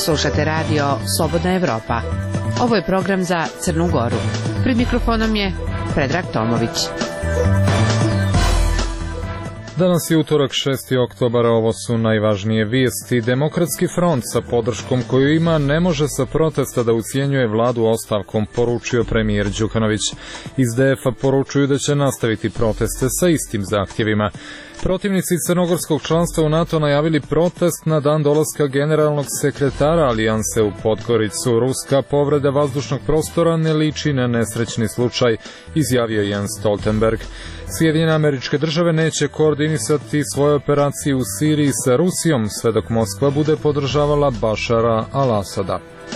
Slušate radio Slobodna Evropa. Ovo je program za Crnu Goru. Pred mikrofonom je Predrag Tomović. Danas je utorak 6. oktobara, ovo su najvažnije vijesti. Demokratski front sa podrškom koju ima ne može sa protesta da ucjenjuje vladu ostavkom, poručio premijer Đukanović. Iz DF-a poručuju da će nastaviti proteste sa istim zahtjevima. Protivnici crnogorskog članstva u NATO najavili protest na dan dolaska generalnog sekretara alijanse u Podgoricu. Ruska povreda vazdušnog prostora ne liči na nesrećni slučaj, izjavio Jens Stoltenberg. Sjedinjene Američke Države neće koordinisati svoje operacije u Siriji sa Rusijom, sve dok Moskva bude podržavala Bašara al-Asada.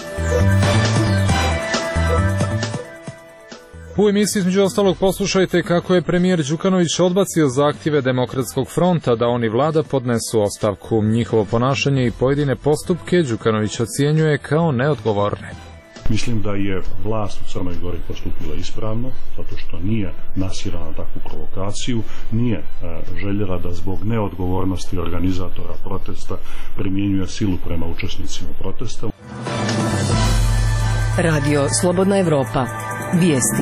U emisiji između ostalog poslušajte kako je premijer Đukanović odbacio zahtjeve Demokratskog fronta da oni vlada podnesu ostavku. Njihovo ponašanje i pojedine postupke Đukanović ocjenjuje kao neodgovorne. Mislim da je vlast u Crnoj Gori postupila ispravno, zato što nije nasirala na takvu provokaciju, nije željela da zbog neodgovornosti organizatora protesta primjenjuje silu prema učesnicima protesta. Radio Slobodna Evropa. Vijesti.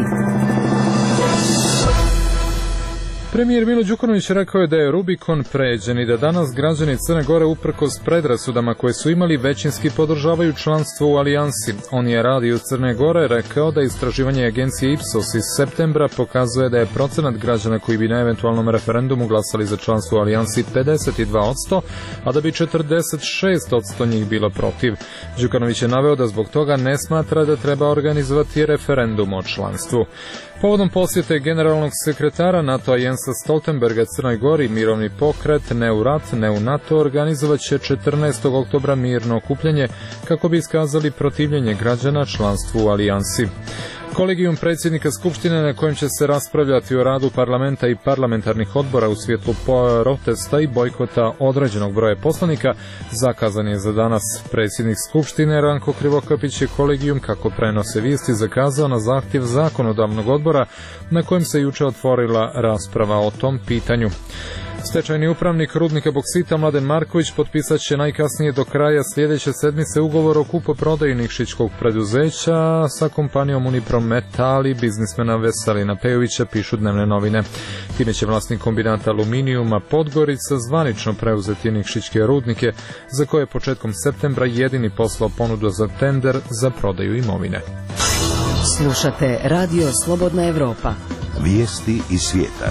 Premijer Milo Đukanović rekao je da je Rubikon pređen i da danas građani Crne Gore uprkos predrasudama koje su imali većinski podržavaju članstvo u alijansi. On je Radio Crne Gore rekao da istraživanje agencije Ipsos iz septembra pokazuje da je procenat građana koji bi na eventualnom referendumu glasali za članstvo u alijansi 52%, a da bi 46% njih bilo protiv. Đukanović je naveo da zbog toga ne smatra da treba organizovati referendum o članstvu. Povodom posjete generalnog sekretara NATO-a Jensa Stoltenberga Crnoj Gori, mirovni pokret Ne u rat, ne u NATO organizovat će 14. oktobra mirno okupljanje kako bi iskazali protivljenje građana članstvu u alijansi. Kolegijum predsjednika Skupštine na kojem će se raspravljati o radu parlamenta i parlamentarnih odbora u svjetlu protesta i bojkota određenog broja poslanika zakazan je za danas. Predsjednik Skupštine Ranko Krivokapić je kolegijum, kako prenose vijesti, zakazao na zahtjev zakonodavnog odbora na kojem se juče otvorila rasprava o tom pitanju. Stečajni upravnik rudnika boksita Mladen Marković potpisat će najkasnije do kraja sljedeće sedmice ugovor o kupoprodaji nikšićkog preduzeća sa kompanijom Uniprometal i biznismena Veselina Pejovića, pišu dnevne novine. Time će vlasnik kombinata aluminijuma Podgorica zvanično preuzeti nikšićke rudnike, za koje je početkom septembra jedini poslao ponudu za tender za prodaju imovine. Slušate Radio Slobodna Evropa. Vijesti iz svijeta.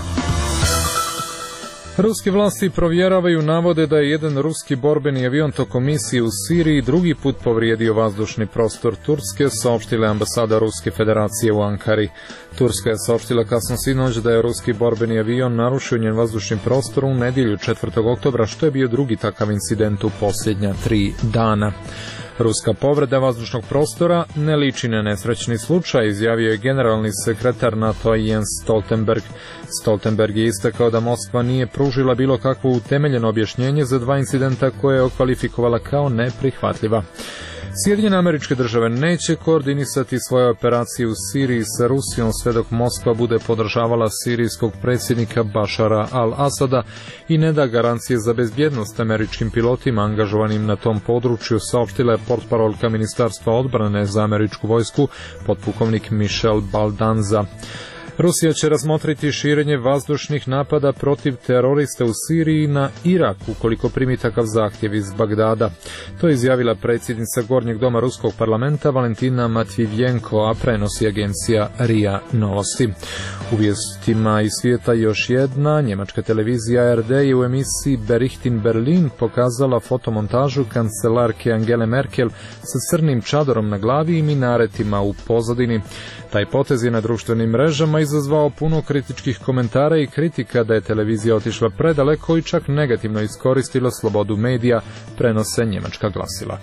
Ruske vlasti provjeravaju navode da je jedan ruski borbeni avion tokom misije u Siriji drugi put povrijedio vazdušni prostor Turske, saopštila ambasada Ruske federacije u Ankari. Turska je saopštila kasno sinoć da je ruski borbeni avion narušio njen vazdušni prostor u nedjelju 4. oktobra, što je bio drugi takav incident u posljednja 3 dana. Ruska povreda vazdušnog prostora ne liči na nesrećni slučaj, izjavio je generalni sekretar NATO Jens Stoltenberg. Stoltenberg je istakao da Moskva nije pružila bilo kakvo utemeljeno objašnjenje za dva incidenta koje je okvalifikovala kao neprihvatljiva. Sjedinjene Američke Države neće koordinisati svoje operacije u Siriji sa Rusijom sve dok Moskva bude podržavala sirijskog predsjednika Bašara al-Asada i ne da garancije za bezbjednost američkim pilotima angažovanim na tom području, saopštila je portparolka Ministarstva odbrane za američku vojsku, potpukovnik Michel Baldanza. Rusija će razmotriti širenje vazdušnih napada protiv terorista u Siriji na Irak ukoliko primi takav zahtjev iz Bagdada. To je izjavila predsjednica Gornjeg doma Ruskog parlamenta Valentina Matvijevjenko, a prenosi agencija RIA Novosti. U vijestima iz svijeta još jedna njemačka televizija ARD je u emisiji Berichtin Berlin pokazala fotomontažu kancelarke Angele Merkel sa crnim čadorom na glavi i minaretima u pozadini. Taj potez je na društvenim mrežama izazvao puno kritičkih komentara i kritika da je televizija otišla predaleko i čak negativno iskoristila slobodu medija, prenose njemačka glasila.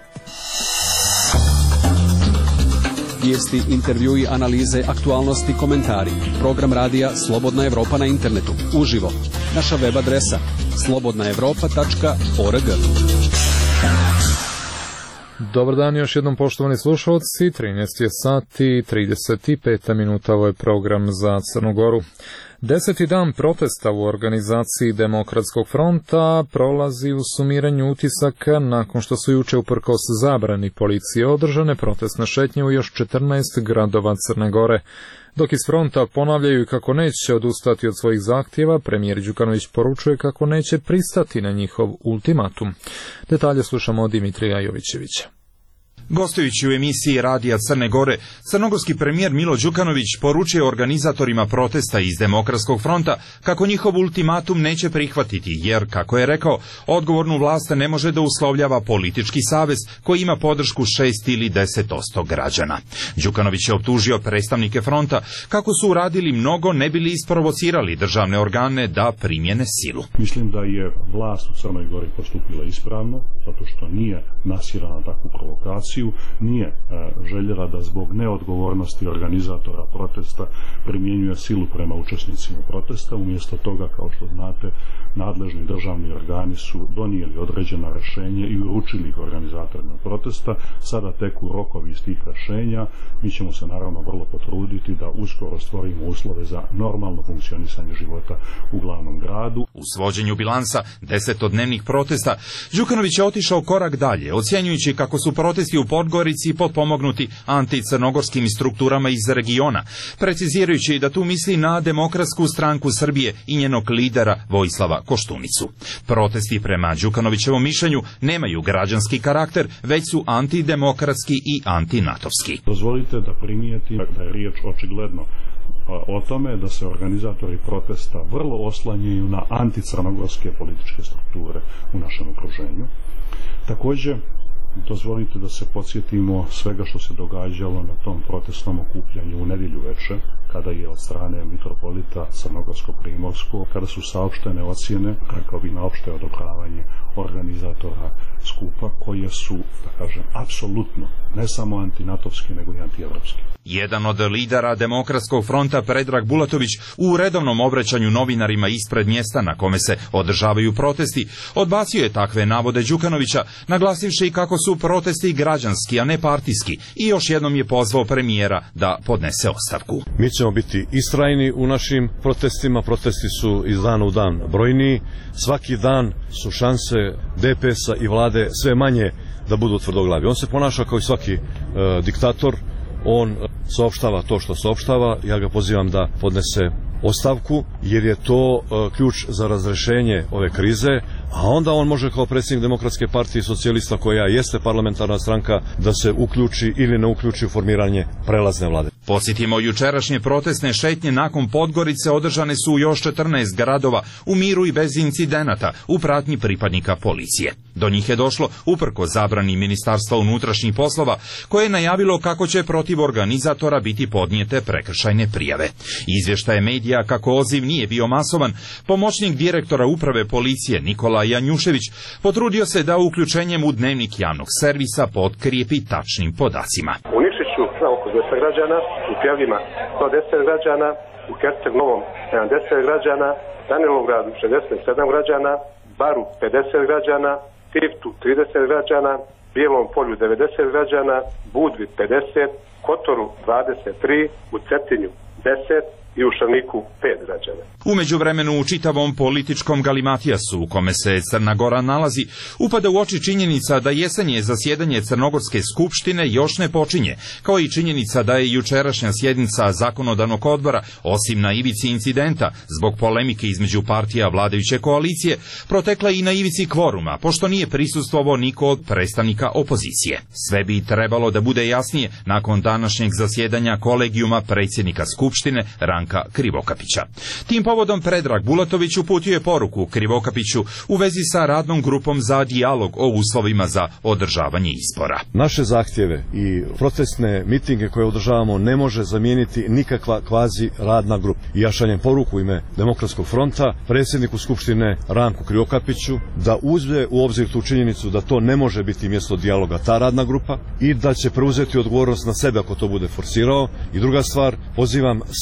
Vijesti, intervjui, analize, aktualnosti, komentari. Program radija Slobodna Evropa na internetu. Uživo. Naša web adresa slobodnaevropa.org. Dobar dan još jednom, poštovani slušalci. 13 je sati 35 minuta, ovo je program za Crnu Goru. 10. dan protesta u organizaciji Demokratskog fronta prolazi u sumiranju utisaka nakon što su juče uprkos zabrani policije održane protestne šetnje u još 14 gradova Crne Gore. Dok iz fronta ponavljaju kako neće odustati od svojih zahtjeva, premijer Đukanović poručuje kako neće pristati na njihov ultimatum. Detalje slušamo od Dimitrija Jovićevića. Gostujući u emisiji Radija Crne Gore, crnogorski premijer Milo Đukanović poručuje organizatorima protesta iz Demokratskog fronta kako njihov ultimatum neće prihvatiti, jer, kako je rekao, odgovornu vlast ne može da uslovljava politički savez koji ima podršku 6 ili 10% građana. Đukanović je optužio predstavnike fronta kako su uradili mnogo ne bili isprovocirali državne organe da primjene silu. Mislim da je vlast u Crnoj Gori postupila ispravno, zato što nije nasirala na takvu provokaciju, nije željela da zbog neodgovornosti organizatora protesta primjenjuje silu prema učesnicima protesta. Umjesto toga, kao što znate, nadležni državni organi su donijeli određena rješenja i uručili ih organizatorima protesta. Sada teku rokovi iz tih rješenja. Mi ćemo se naravno vrlo potruditi da uskoro stvorimo uslove za normalno funkcionisanje života u glavnom gradu. U svođenju bilansa 10-dnevnih protesta, Đukanović je otišao korak dalje, ocjenjujući kako su protesti u Podgorici potpomognuti anticrnogorskim strukturama iz regiona, precizirajući da tu misli na Demokratsku stranku Srbije i njenog lidera Vojislava Koštunicu. Protesti prema Đukanovićevom mišljenju nemaju građanski karakter, već su antidemokratski i antinatovski. Dozvolite da primijetim da je riječ očigledno o tome da se organizatori protesta vrlo oslanjaju na anticrnogorske političke strukture u našem okruženju. Također, dozvolite da se podsjetimo svega što se događalo na tom protestnom okupljanju u nedjelju večer, kada je od strane mitropolita Crnogorsko-Primorskog, kada su saopštene ocjene, rekao bi na opšte odobravanje organizatora skupa, koje su, da kažem, apsolutno ne samo antinatovski, nego i antievropski. Jedan od lidera Demokratskog fronta, Predrag Bulatović, u redovnom obraćanju novinarima ispred mjesta na kome se održavaju protesti, odbacio je takve navode Đukanovića, naglasivši kako su protesti građanski, a ne partijski, i još jednom je pozvao premijera da podnese ostavku. Mi ćemo biti istrajni u našim protestima, protesti su iz dana u dan brojniji, svaki dan su šanse DPS-a i vlade sve manje da budu tvrdoglavi. On se ponaša kao i svaki diktator, on saopštava to što saopštava, ja ga pozivam da podnese ostavku, jer je to ključ za razrešenje ove krize, a onda on može kao predsjednik Demokratske partije socijalista, koja jeste parlamentarna stranka, da se uključi ili ne uključi u formiranje prelazne vlade. Posjetimo, jučerašnje protestne šetnje nakon Podgorice održane su u još 14 gradova u miru i bez incidenata u pratnji pripadnika policije. Do njih je došlo uprko zabrani Ministarstva unutrašnjih poslova, koje je najavilo kako će protiv organizatora biti podnijete prekršajne prijave. Izvještaj medija kako odziv nije bio masovan, pomoćnik direktora uprave policije Nikola Janjušević potrudio se da uključenjem u dnevnik javnog servisa potkrijepi tačnim podacima. U Nikšiću oko 200 građana, u Pjavljima 110 građana, u Herceg Novom 70 građana, Danilovgradu 67 građana, Baru 50 građana, Tivtu 30 građana, Bijelom Polju 90 građana, Budvi 50, Kotoru 23, u Cetinju 10 i u Šarniku 5 građana. U međuvremenu u čitavom političkom galimatijasu u kome se Crna Gora nalazi, upada u oči činjenica da jesenje zasjedanje Crnogorske skupštine još ne počinje, kao i činjenica da je jučerašnja sjednica zakonodavnog odbora, osim na ivici incidenta zbog polemike između partija vladajuće koalicije, protekla i na ivici kvoruma, pošto nije prisustvovao niko od predstavnika opozicije. Sve bi trebalo da bude jasnije nakon današnjeg zasjedanja kolegijuma predsjednika skupštine Ranka Krivokapića. Tim povodom Predrag Bulatović uputio je poruku Krivokapiću u vezi sa radnom grupom za dijalog o uslovima za održavanje izbora. Naše zahtjeve i protestne mitinge koje održavamo ne može zamijeniti nikakva kvazi radna grupa. I ja šaljem poruku u ime Demokratskog fronta predsjedniku Skupštine Ranku Krivokapiću da uzme u obzir tu činjenicu da to ne može biti mjesto dijaloga ta radna grupa i da će preuzeti odgovornost na sebe ako to bude forsirao. I druga stvar, pozivam sve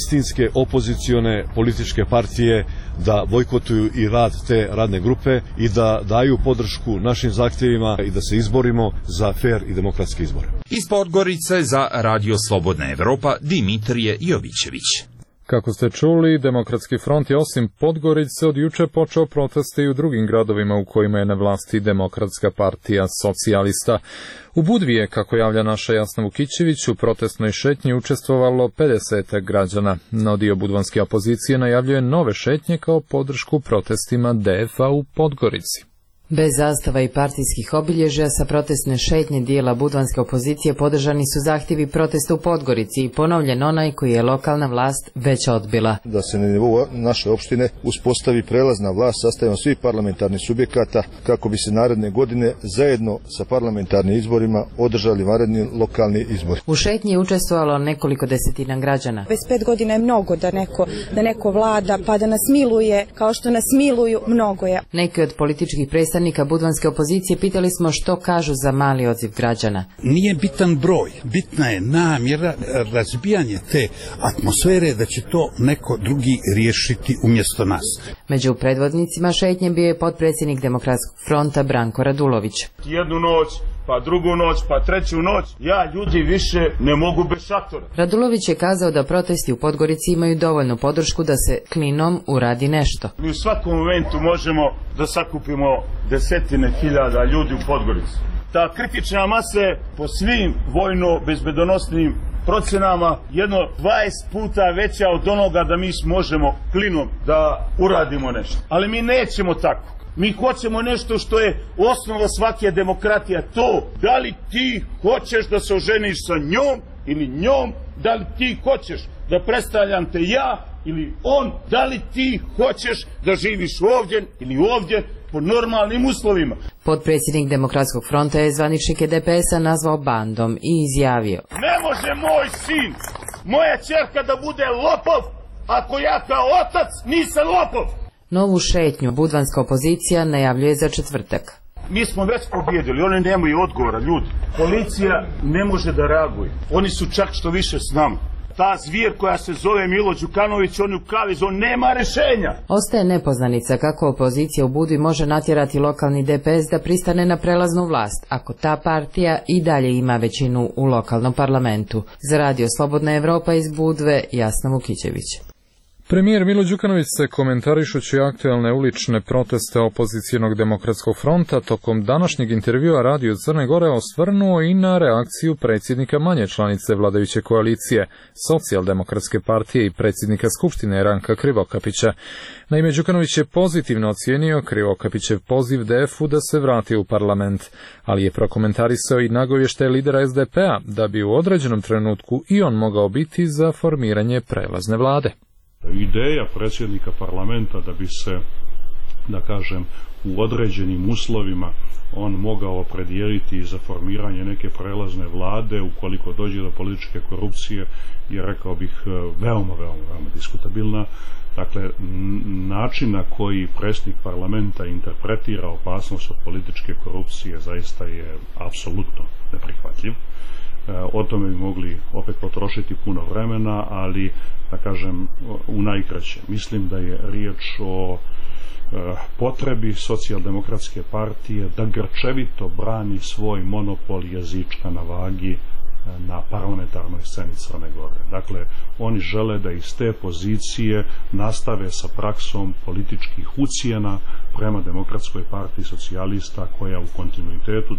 istinske opozicione političke partije da bojkotuju i rad te radne grupe i da daju podršku našim zahtjevima i da se izborimo za fer i demokratske izbore. Iz Podgorice za Radio Slobodna Evropa Dimitrije Jovićević. Kako ste čuli, Demokratski front je osim Podgorice od juče počeo proteste i u drugim gradovima u kojima je na vlasti Demokratska partija socijalista. U Budvi je, kako javlja naša Jasna Vukićević, u protestnoj šetnji učestvovalo 50 građana. No dio budvanske opozicije najavljuje nove šetnje kao podršku protestima DF-a u Podgorici. Bez zastava i partijskih obilježja sa protestne šetnje dijela budvanske opozicije podržani su zahtjevi protesta u Podgorici i ponovljen onaj koji je lokalna vlast već odbila. Da se na nivou naše opštine uspostavi prelazna vlast sastavljena svih parlamentarnih subjekata kako bi se naredne godine zajedno sa parlamentarnim izborima održali vanredni lokalni izbori. U šetnji je učestvovalo nekoliko desetina građana. Bez 5 godina je mnogo da neko vlada pa da nas miluje kao što nas miluju, mnogo je. Neki od političkih predstavnika budvanske opozicije pitali smo što kažu za mali odziv građana. Nije bitan broj, bitna je namjera, razbijanje te atmosfere da će to neko drugi riješiti umjesto nas. Među predvodnicima šetnje bio je potpredsjednik Demokratskog fronta Branko Radulović. Jednu noć, pa drugu noć, pa treću noć, ja ljudi više ne mogu bez šatora. Radulović je kazao da protesti u Podgorici imaju dovoljnu podršku da se klinom uradi nešto. Mi u svakom momentu možemo da sakupimo desetine hiljada ljudi u Podgorici. Ta kritična masa je po svim vojno-bezbedonosnim procenama jedno 20 puta veća od onoga da mi možemo klinom da uradimo nešto. Ali mi nećemo tako. Mi hoćemo nešto što je osnova svake demokratije, to da li ti hoćeš da se oženiš sa njom ili njom, da li ti hoćeš da predstavljam te ja ili on, da li ti hoćeš da živiš ovdje ili ovdje po normalnim uslovima. Potpredsjednik Demokratskog fronta je zvaničnike DPS-a nazvao bandom i izjavio: Ne može moj sin, moja ćerka da bude lopov, ako ja kao otac nisam lopov. Novu šetnju budvanska opozicija najavljuje za četvrtak. Mi smo već pobjedili, oni nemaju odgovora, ljudi. Policija ne može da reaguje. Oni su čak što više s nama. Ta zvijer koja se zove Milo Đukanović, on u kavez, on nema rešenja. Ostaje nepoznanica kako opozicija u Budvi može natjerati lokalni DPS da pristane na prelaznu vlast, ako ta partija i dalje ima većinu u lokalnom parlamentu. Za Radio Slobodna Evropa iz Budve, Jasna Vukićević. Premijer Milo Đukanović se komentarišući aktualne ulične proteste opozicijonog Demokratskog fronta tokom današnjeg intervjua Radio Crne Gore osvrnuo i na reakciju predsjednika manje članice vladajuće koalicije, Socijaldemokratske partije i predsjednika Skupštine Ranka Krivokapića. Naime, Đukanović je pozitivno ocijenio Krivokapićev poziv DF-u da se vrati u parlament, ali je prokomentarisao i nagovještaj lidera SDP-a da bi u određenom trenutku i on mogao biti za formiranje prelazne vlade. Ideja predsjednika parlamenta da bi se, da kažem, u određenim uslovima on mogao opredijeliti za formiranje neke prelazne vlade ukoliko dođe do političke korupcije je, rekao bih, veoma diskutabilna. Dakle, način na koji predsjednik parlamenta interpretira opasnost od političke korupcije zaista je apsolutno neprihvatljiv. O tome bi mogli opet potrošiti puno vremena, ali da kažem u najkraće. Mislim da je riječ o potrebi Socijaldemokratske partije da grčevito brani svoj monopol jezička na vagi na parlamentarnoj sceni Crne Gore. Dakle, oni žele da iz te pozicije nastave sa praksom političkih ucjena prema Demokratskoj partiji socijalista koja u kontinuitetu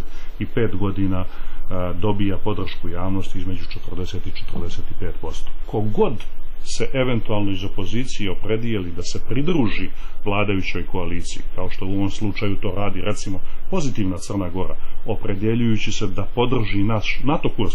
25 godina dobija podršku javnosti između 40 i 45%. Kogod se eventualno iz opozicije opredijeli da se pridruži vladajućoj koaliciji, kao što u ovom slučaju to radi recimo Pozitivna Crna Gora, opredjeljujući se da podrži naš NATO kurs.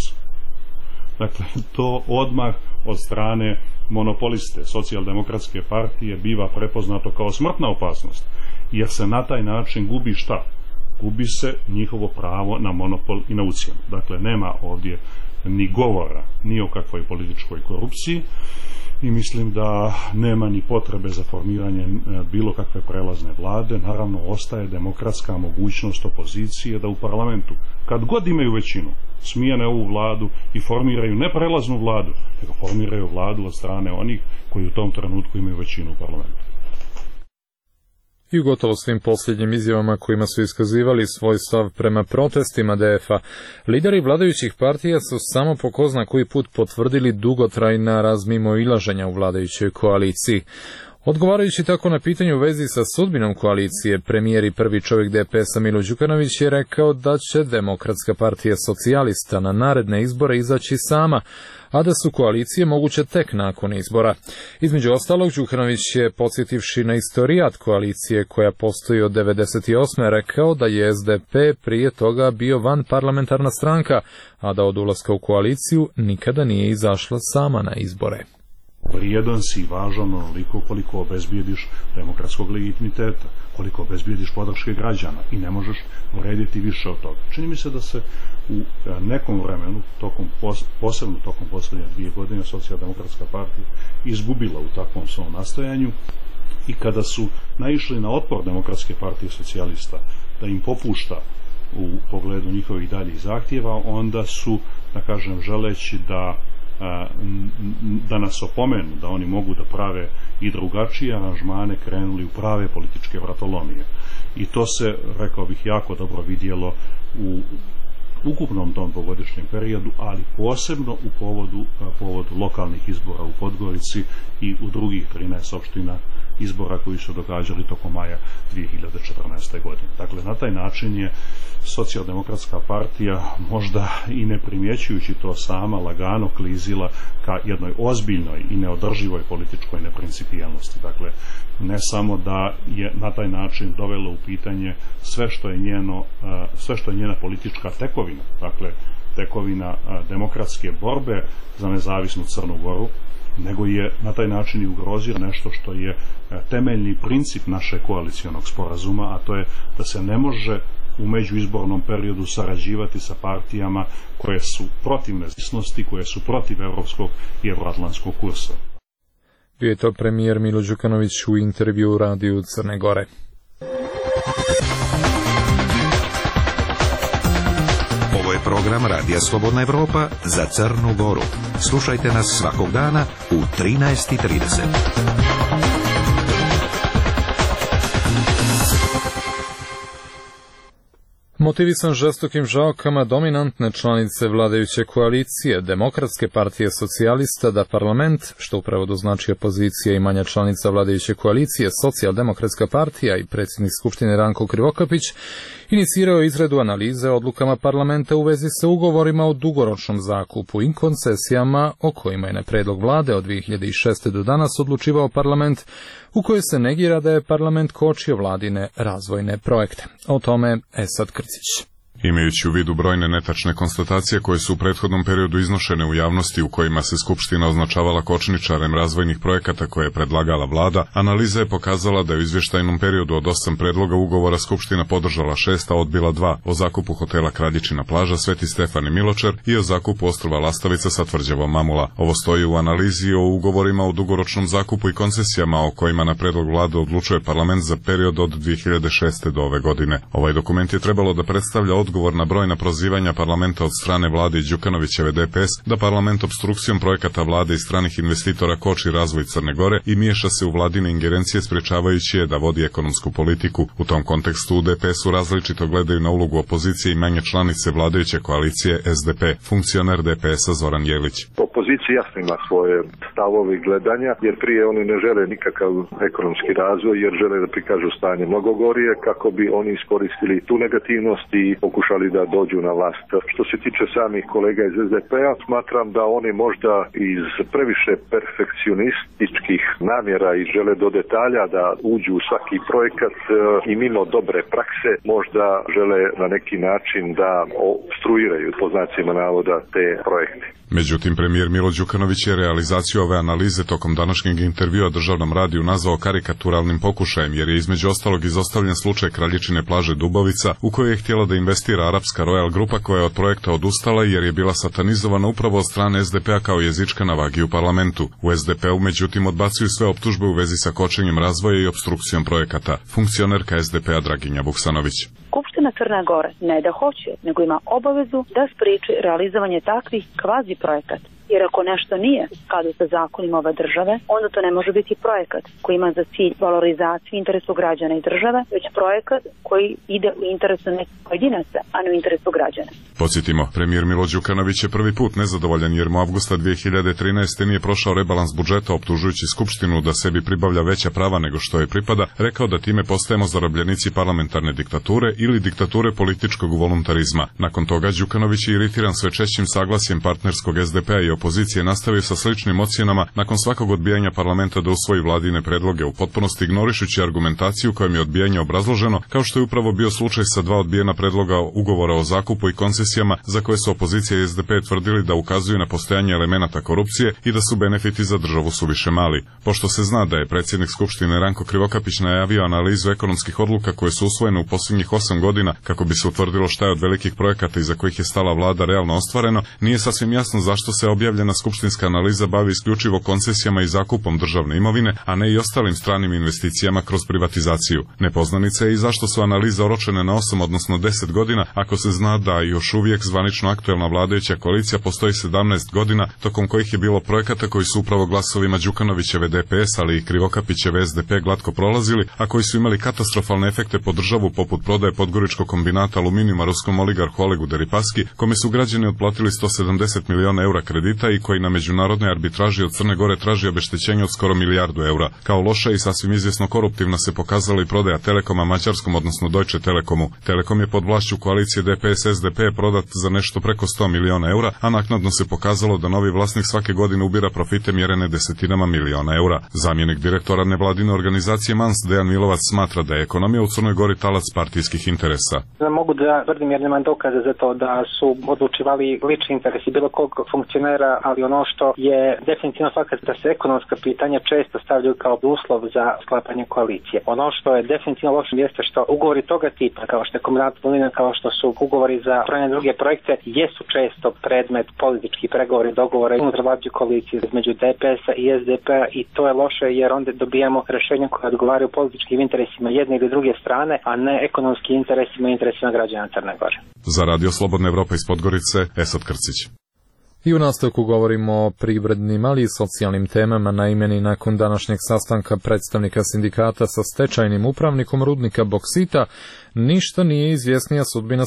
Dakle, to odmah od strane monopoliste Socijaldemokratske partije biva prepoznato kao smrtna opasnost, jer se na taj način gubi šta? Gubi se njihovo pravo na monopol i na ucjenu. Dakle, nema ovdje ni govora ni o kakvoj političkoj korupciji i mislim da nema ni potrebe za formiranje bilo kakve prelazne vlade. Naravno, ostaje demokratska mogućnost opozicije da u parlamentu, kad god imaju većinu, smijene ovu vladu i formiraju ne prelaznu vladu, nego formiraju vladu od strane onih koji u tom trenutku imaju većinu u parlamentu. I u gotovo svim posljednjim izjavama kojima su iskazivali svoj stav prema protestima DF-a, lideri vladajućih partija su samo po ko zna koji put potvrdili dugotrajna razmimoilaženja u vladajućoj koaliciji. Odgovarajući tako na pitanje u vezi sa sudbinom koalicije, premijer i prvi čovjek DPS-a Milo Đukanović je rekao da će Demokratska partija socijalista na naredne izbore izaći sama, a da su koalicije moguće tek nakon izbora. Između ostalog, Đukanović je, podsjetivši na istorijat koalicije koja postoji od 1998. rekao da je SDP prije toga bio vanparlamentarna stranka, a da od ulaska u koaliciju nikada nije izašla sama na izbore. Vrijedan si i važan onoliko koliko obezbijediš demokratskog legitimiteta, koliko obezbijediš podrške građana i ne možeš urediti više od toga. Čini mi se da se u nekom vremenu, posebno tokom posljednje 2 godine, Socijaldemokratska partija izgubila u takvom svom nastojanju i kada su naišli na otpor Demokratske partije socijalista da im popušta u pogledu njihovih daljih zahtjeva, onda su, da kažem, želeći da nas opomenu da oni mogu da prave i drugačije aranžmane, krenuli u prave političke vratolomije. I to se, rekao bih, jako dobro vidjelo u ukupnom tom dvogodišnjem periodu, ali posebno u povodu lokalnih izbora u Podgorici i u drugih 13 opština izbora koji su događali tokom maja 2014. godine. Dakle, na taj način je Socijaldemokratska partija, možda i ne primjećujući to sama, lagano klizila ka jednoj ozbiljnoj i neodrživoj političkoj neprincipijelnosti. Dakle, ne samo da je na taj način dovelo u pitanje sve što je njena politička tekovina, dakle, tekovina demokratske borbe za nezavisnu Crnu Goru, nego je na taj način i ugrozio nešto što je temeljni princip našeg koalicionog sporazuma, a to je da se ne može u međuizbornom periodu sarađivati sa partijama koje su protiv nezavisnosti, koje su protiv evropskog i evroatlantskog kursa. Bio je to premijer Milo Đukanović u intervju u radiju Crne Gore. Ovo je program Radija Slobodna Evropa za Crnu Goru. Slušajte nas svakog dana u 13:30. Motivisan žestokim žalkama dominantne članice vladajuće koalicije Demokratske partije socijalista da parlament, što u prevodu znači opozicija i manja članica vladajuće koalicije Socijaldemokratska partija i predsjednik Skupštine Ranko Krivokapić, inicirao je izradu analize odlukama parlamenta u vezi sa ugovorima o dugoročnom zakupu i koncesijama o kojima je na predlog vlade od 2006. do danas odlučivao parlament, u kojoj se negira da je parlament kočio vladine razvojne projekte. O tome Esad Krcić. Imajući u vidu brojne netačne konstatacije koje su u prethodnom periodu iznošene u javnosti u kojima se Skupština označavala kočničarem razvojnih projekata koje je predlagala vlada, analiza je pokazala da je u izvještajnom periodu od 8 predloga ugovora Skupština podržala 6, a odbila 2, o zakupu hotela Kraljičina plaža, Sveti Stefan i Miločar i o zakupu ostrva Lastavica sa tvrđavom Mamula. Ovo stoji u analizi o ugovorima o dugoročnom zakupu i koncesijama o kojima na predlog vlade odlučuje parlament za period od 2006. do ove godine. Ovaj dokument je trebalo da predstavlja odgovor na brojna prozivanja parlamenta od strane vlade i Đukanovićeve DPS da parlament obstrukcijom projekata vlade i stranih investitora koči razvoj Crne Gore i miješa se u vladine ingerencije sprečavajući je da vodi ekonomsku politiku. U tom kontekstu u DPS-u različito gledaju na ulogu opozicije i manje članice vladajuće koalicije SDP, funkcioner DPS-a Zoran Jelić. Opozicija jasno ima svoje stavove i gledanja, jer prije oni ne žele nikakav ekonomski razvoj, jer žele da prikažu stanje mnogo gorije kako bi oni iskoristili tu negativnost i pokušali da dođu na vlast. Što se tiče samih kolega iz SDP-a, smatram da oni možda iz previše perfekcionističkih namjera i žele do detalja da uđu u svaki projekat i mimo dobre prakse možda žele na neki način da obstruiraju po znacima navoda te projekte. Međutim, premijer Milo Đukanović je realizaciju ove analize tokom današnjeg intervjua državnom radiju nazvao karikaturalnim pokušajem, jer je između ostalog izostavljen slučaj Kraljičine plaže Dubovica, u kojoj je htjela da investira komentira arapska Royal grupa koja je od projekta odustala jer je bila satanizovana upravo od strane SDP-a kao jezička na vagi u parlamentu. U SDP-u međutim odbacuju sve optužbe u vezi sa kočenjem razvoja i opstrukcijom projekata. Funkcionerka SDP-a Draginja Vuksanović. Skupština Crne Gore ne da hoće, nego ima obavezu da spriječi realizovanje takvih kvazi projekata. Jer ako nešto nije u skladu sa zakonima ove države, onda to ne može biti projekat koji ima za cilj valorizaciju interesu građana i države, već projekat koji ide u interesu nekih pojedinaca, a ne u interesu građana. Podsjetimo, premijer Milo Đukanović je prvi put nezadovoljan jer mu avgusta 2013. nije prošao rebalans budžeta optužujući Skupštinu da sebi pribavlja veća prava nego što je pripada, rekao da time postajemo zarobljenici parlamentarne diktature ili diktature političkog voluntarizma. Nakon toga Đukanović je iritiran sve češćim saglasjem partnerskog SDP-a i opozicije nastavio sa sličnim ocjenama nakon svakog odbijanja parlamenta da usvoji vladine predloge, u potpunosti ignorišući argumentaciju kojom je odbijanje obrazloženo, kao što je upravo bio slučaj sa 2 odbijena predloga ugovora o zakupu i koncesijama za koje su opozicija i SDP tvrdili da ukazuju na postojanje elemenata korupcije i da su benefiti za državu suviše mali. Pošto se zna da je predsjednik Skupštine Ranko Krivokapić najavio analizu ekonomskih odluka koje su usvojene u posljednjih 8 godina kako bi se utvrdilo šta je od velikih projekata iza kojih je stala vlada realno ostvareno, nije sasvim jasno zašto se objavljena skupštinska analiza bavi isključivo koncesijama i zakupom državne imovine, a ne i ostalim stranim investicijama kroz privatizaciju. Nepoznanica je i zašto su analize oročene na 8, odnosno 10 godina, ako se zna da još uvijek zvanično aktuelna vladajuća koalicija postoji 17 godina, tokom kojih je bilo projekata koji su upravo glasovima Đukanovićeve DPS, ali i Krivokapićeve SDP glatko prolazili, a koji su imali katastrofalne efekte po državu poput prodaje podgoričkog kombinata aluminijuma ruskom oligarhu Olegu Deripaski, kome su građani otplatili 170 miliona eura kredita i koji na međunarodnoj arbitraži od Crne Gore traži obeštećenje od skoro milijardu eura. Kao loša i sasvim izvjesno koruptivna se pokazala i prodaja Telekoma mađarskom, odnosno Deutsche Telekomu. Telekom je pod vlašću koalicije DPS-SDP prodat za nešto preko 100 miliona eura, a naknadno se pokazalo da novi vlasnik svake godine ubira profite mjerene desetinama miliona eura. Zamjenik direktora nevladine organizacije MANS Dejan Milovac smatra da je ekonomija u Crnoj Gori talac partijskih interesa. Mogu da tvrdim jer nemam dokaze za to da su odlučivali lični interesi bilo kog funkcionera, ali ono što je definitivno fakat da se ekonomska pitanja često stavljaju kao uslov za sklapanje koalicije. Ono što je definitivno loše jeste što ugovori toga tipa, kao što je kombinat Vulina, kao što su ugovori za brojne druge projekte, jesu često predmet političkih pregovora i dogovora unutar vladajuće koalicije između DPS-a i SDP-a i to je loše jer onda dobijamo rješenja koja odgovaraju političkim interesima jedne ili druge strane, a ne ekonomskim interesima i interesima građana Crne Gore. Za Radio Slobodna Evropa iz Podgorice, Esad Krcić. I u nastavku govorimo o privrednim, ali i socijalnim temama. Naime, nakon današnjeg sastanka predstavnika sindikata sa stečajnim upravnikom rudnika boksita, ništa nije izvjesnija sudbina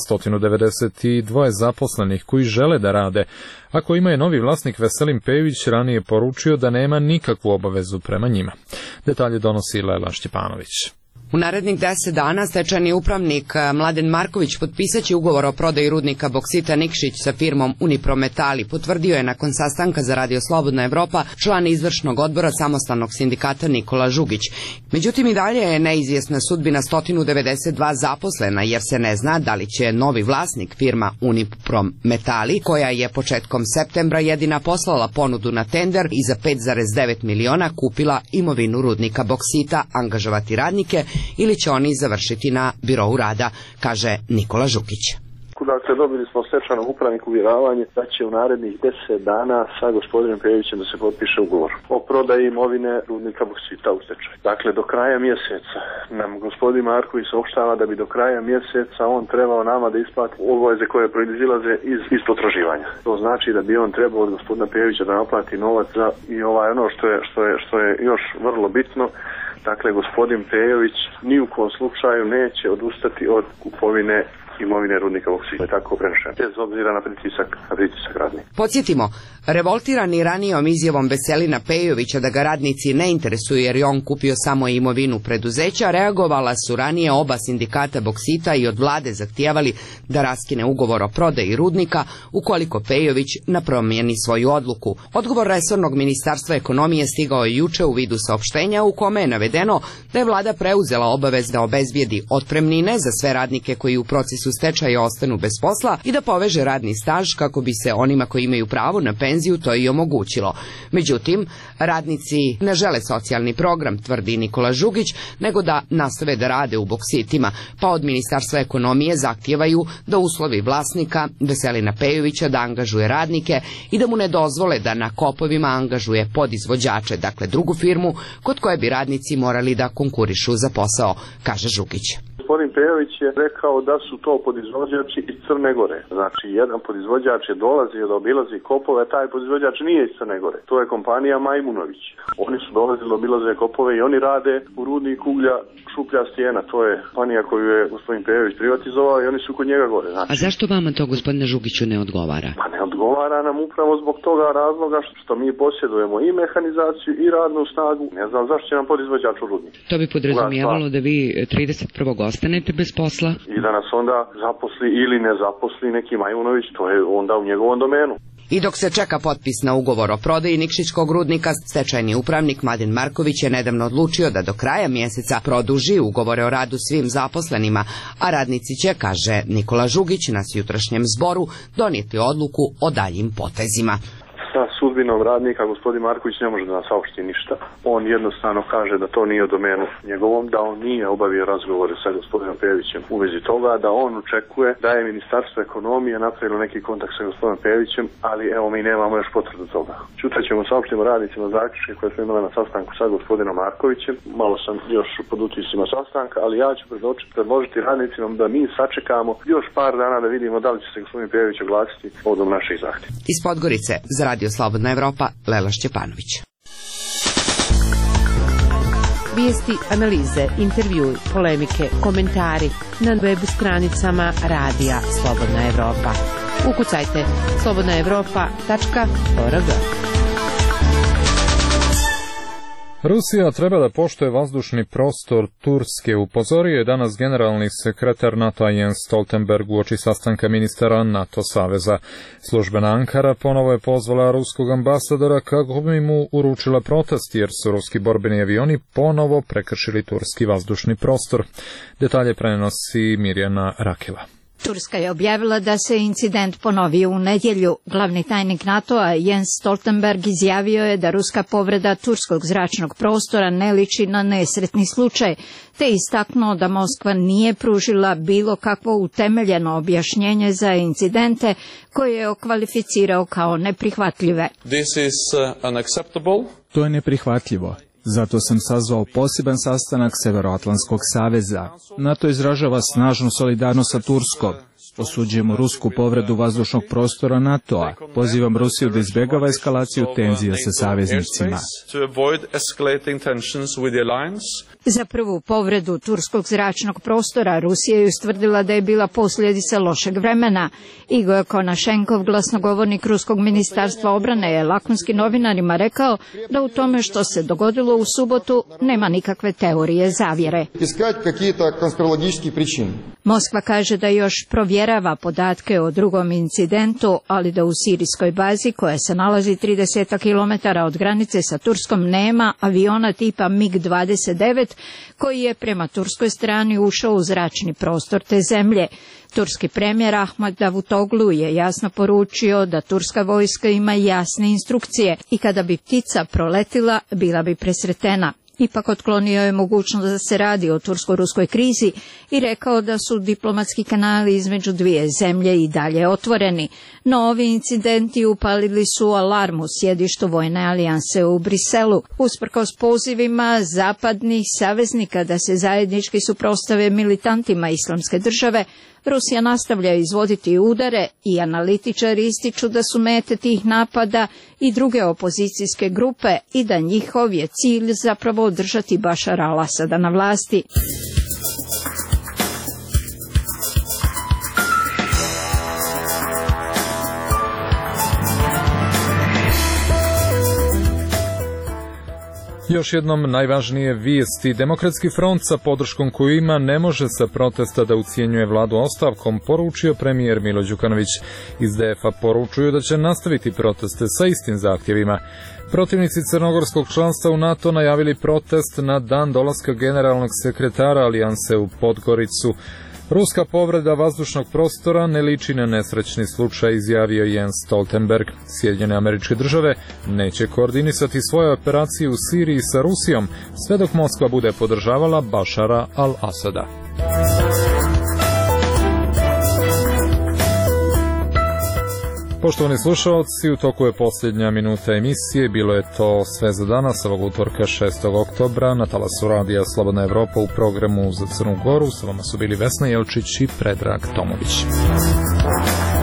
192 zaposlenih koji žele da rade, a kojima je novi vlasnik Veselin Pejović ranije poručio da nema nikakvu obavezu prema njima. Detalje donosi Lela Šćepanović. U narednih 10 dana stečajni upravnik Mladen Marković potpisat će ugovor o prodaji rudnika boksita Nikšić sa firmom Uniprometali, potvrdio je nakon sastanka za Radio Slobodna Evropa član izvršnog odbora samostalnog sindikata Nikola Žugić. Međutim, i dalje je neizvjesna sudbina 192 zaposlena, jer se ne zna da li će novi vlasnik firma Uniprometali, koja je početkom septembra jedina poslala ponudu na tender i za 5,9 miliona kupila imovinu rudnika boksita, angažovati radnike ili će oni završiti na birou rada, kaže Nikola Žukić. Dakle, dobili smo stečajnog upravnika uvjeravanje da će u narednih 10 dana sa gospodinom Pejovićem da se potpiše ugovor o prodaji imovine rudnika boksita u stečaju. Dakle, do kraja mjeseca nam gospodin Marković saopštava da bi do kraja mjeseca on trebao nama da isplati obaveze koje proizilaze iz potraživanja. To znači da bi on trebao od gospodina Pejovića da naplati novac za i ono što je još vrlo bitno. Dakle, gospodin Pejović ni u kom slučaju neće odustati od kupovine imovine rudnika boksita, tako prenošeno, bez obzira na pritisak radnika. Podsjetimo, revoltirani ranijom izjavom Veselina Pejovića da ga radnici ne interesuju jer je on kupio samo imovinu preduzeća, reagovala su ranije oba sindikata boksita i od vlade zahtijevali da raskine ugovor o prodaji rudnika ukoliko Pejović ne promijeni svoju odluku. Odgovor resornog ministarstva ekonomije stigao je juče u vidu saopštenja u kome je navedeno da je vlada preuzela obavez da obezbijedi otpremnine za sve radnike koji u procesu su stečaja ostanu bez posla i da poveže radni staž kako bi se onima koji imaju pravo na penziju to i omogućilo. Međutim, radnici ne žele socijalni program, tvrdi Nikola Žugić, nego da nastave da rade u boksitima, pa od Ministarstva ekonomije zahtijevaju da uslovi vlasnika Veselina Pejovića da angažuje radnike i da mu ne dozvole da na kopovima angažuje podizvođače, dakle drugu firmu kod koje bi radnici morali da konkurišu za posao, kaže Žugić. Gospodin Pejović je rekao da su to podizvođači iz Crne Gore. Znači, jedan podizvođač je dolazio da obilazi kopove, a taj podizvođač nije iz Crne Gore. To je kompanija Majmunović. Oni su dolazili da obilaze kopove i oni rade u rudnik uglja Šuplja stijena. To je kompanija koju je gospodin Pejović privatizovao i oni su kod njega gore. Znači, a zašto vama to, gospodine Žugiću, ne odgovara? Pa ne odgovara nam upravo zbog toga razloga što mi posjedujemo i mehanizaciju i radnu snagu. Ne znam zašto će nam podizvođač u rudnik. To bi podrazumijevalo da vi 31. ostanete bez posla? I da nas onda zaposli ili ne zaposli neki Majmunović, to je onda u njegovom domenu. I dok se čeka potpis na ugovor o prodaji Nikšićkog rudnika, stečajni upravnik Mladen Marković je nedavno odlučio da do kraja mjeseca produži ugovore o radu svim zaposlenima, a radnici će, kaže Nikola Žugić na jutrašnjem zboru, donijeti odluku o daljim potezima. Sa sudbinom radnika gospodin Marković ne može da nas saopšti ništa. On jednostavno kaže da to nije u domenu njegovom, da on nije obavio razgovore sa gospodinom Pejovićem u vezi toga, da on očekuje da je Ministarstvo ekonomije napravilo neki kontakt sa gospodinom Pejovićem, ali evo mi nemamo još potvrdu toga. Sutra ćemo saopštiti radnicima zaključke koje smo imali na sastanku sa gospodinom Markovićem. Malo sam još pod utiscima sastanka, ali ja ću predložiti radnicima da mi sačekamo još par dana da vidimo da li će se gospodin Pejović oglasiti povodom naših zahtjeva. Iz Podgorice za Radio Slobodna Evropa, Lela Šćepanović. Vijesti, analize, intervjui, polemike, komentari na web stranicama Radija Slobodna Evropa. Ukucajte slobodnaevropa.org. Rusija treba da poštuje vazdušni prostor Turske, upozorio je danas generalni sekretar NATO-a Jens Stoltenberg uoči sastanka ministara NATO saveza. Službena Ankara ponovo je pozvala ruskog ambasadora kako bi mu uručila protest, jer su ruski borbeni avioni ponovo prekršili turski vazdušni prostor. Detalje prenosi Mirjana Rakela. Turska je objavila da se incident ponovio u nedjelju. Glavni tajnik NATO-a Jens Stoltenberg izjavio je da ruska povreda turskog zračnog prostora ne liči na nesretni slučaj, te istaknuo da Moskva nije pružila bilo kakvo utemeljeno objašnjenje za incidente koje je okvalificirao kao neprihvatljive. To je neprihvatljivo. Zato sam sazvao poseban sastanak Severoatlantskog saveza. NATO izražava snažnu solidarnost sa Turskom. Osuđujemo rusku povredu vazdušnog prostora NATO-a. Pozivam Rusiju da izbjegava eskalaciju tenzija sa saveznicima. Za prvu povredu turskog zračnog prostora Rusija je ustvrdila da je bila posljedica lošeg vremena. Igor Konašenkov, glasnogovornik ruskog ministarstva obrane, je lakonski novinarima rekao da u tome što se dogodilo u subotu nema nikakve teorije zavjere. Moskva kaže da još provjerava podatke o drugom incidentu, ali da u sirijskoj bazi koja se nalazi 30 km od granice sa Turskom nema aviona tipa MiG-29 koji je prema turskoj strani ušao u zračni prostor te zemlje. Turski premijer Ahmad Davutoglu je jasno poručio da turska vojska ima jasne instrukcije i kada bi ptica proletila bila bi presretena. Ipak otklonio je mogućnost da se radi o tursko-ruskoj krizi i rekao da su diplomatski kanali između dvije zemlje i dalje otvoreni. No ovi incidenti upalili su alarm u sjedištu vojne alijanse u Briselu. Usprkos pozivima zapadnih saveznika da se zajednički suprotstave militantima Islamske države, Rusija nastavlja izvoditi udare i analitičari ističu da su mete tih napada i druge opozicijske grupe i da njihov je cilj zapravo održati Bašara al-Asada na vlasti. Još jednom najvažnije vijesti. Demokratski front sa podrškom koju ima ne može sa protesta da ucijenjuje vladu ostavkom, poručio premijer Milo Đukanović. Iz DF-a poručuju da će nastaviti proteste sa istim zahtjevima. Protivnici crnogorskog članstva u NATO najavili protest na dan dolaska generalnog sekretara alijanse u Podgoricu. Ruska povreda vazdušnog prostora ne liči na nesrećni slučaj, izjavio Jens Stoltenberg. Sjedinjene Američke Države neće koordinisati svoje operacije u Siriji sa Rusijom sve dok Moskva bude podržavala Bašara al-Asada. Poštovani slušalci, u toku je posljednja minuta emisije. Bilo je to sve za danas, ovog utorka 6. oktobra, na talasu Radija Slobodna Evropa u programu za Crnu Goru. Sa vama su bili Vesna Jelčić i Predrag Tomović.